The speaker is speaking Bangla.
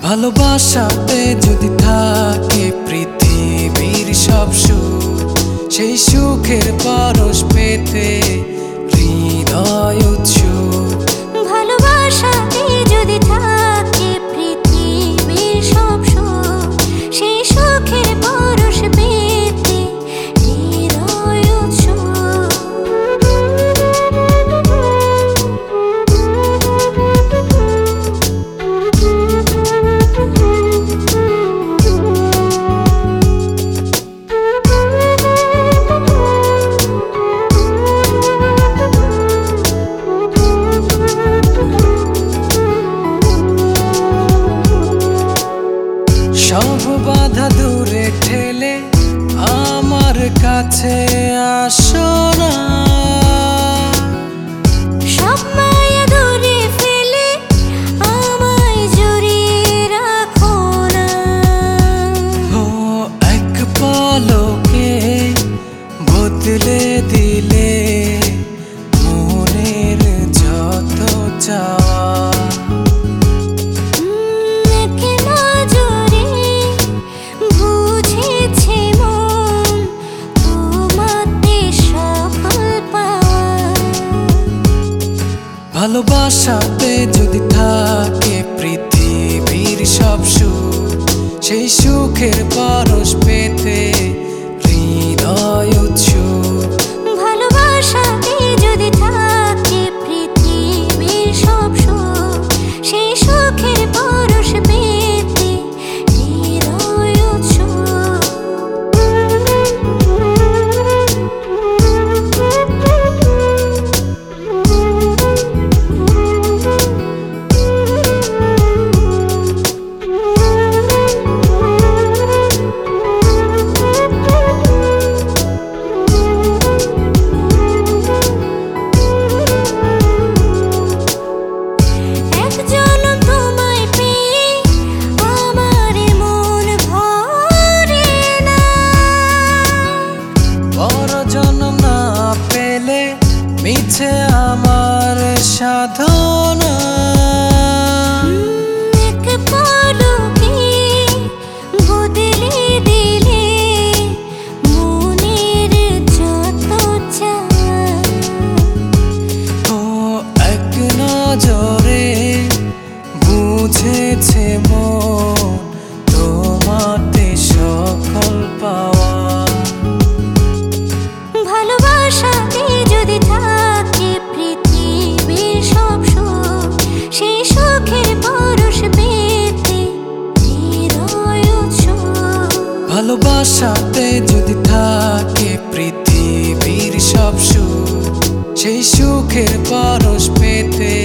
ভালোবাসাতে যদি থাকে পৃথিবীর সব সুখ, সেই সুখের পরশ পেতে হৃদয় উৎসুক। ভালোবাসাতে যদি থাকে পৃথিবীর সব সুখ, সেই সুখের পরশ পেতে হৃদয় উৎসুক। সব বাধা দূরে ঠেলে আমার কাছে আসো না, সব মায়া দূরে ফেলে আমায় জড়িয়ে রাখো না। ও এক পলকে বদলে দিলে মনের যত চাওয়া। এক নজরে বুঝেছে মন তোমাতে সফল পাওয়া। ভালোবাসাতে যদি থাকে পৃথিবীর সব সুখ, সেই সুখের পরশ পেতে হৃদয় উৎসুক। ভালোবাসাতে যদি থাকে পৃথিবীর সব সুখ, সেই সুখের পরশ পেতে হৃদয় উৎসুক। মিছে আমার সাধনা, এক পলকে বদলে দিলে মনের যত চাওয়া। ও এক নজরে বুঝেছে মন তোমাতে সকল পাওয়া। ভালোবাসাতে যদি থাকে পৃথিবীর সব সুখ, সেই সুখের পরশ পেতে হৃদয় উৎসুক। ভালোবাসাতে যদি থাকে পৃথিবীর সব সুখ, সেই সুখের পরশ পেতে